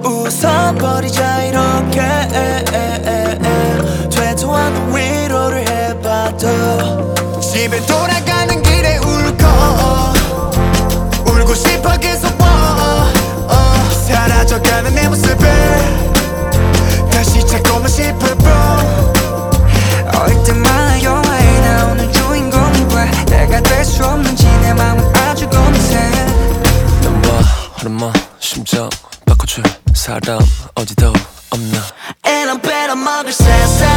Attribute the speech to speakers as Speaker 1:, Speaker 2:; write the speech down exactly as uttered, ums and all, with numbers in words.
Speaker 1: 웃어버리자 이렇게 되도 않는 위로를 해봐도 집에 돌아가는 길에 울고 울고 싶어 계속 oh, oh. 사라져가는 내 모습을 다시 찾고만 싶어 bro.
Speaker 2: 어릴 때마다 영화에 나오는 주인공이 왜 내가 될 수 없는지 내 맘은 아주 고민해.
Speaker 3: 너와 호르몬 심장 바꿔줄 사람 어디도 없나.
Speaker 1: And I'm better 먹을 세상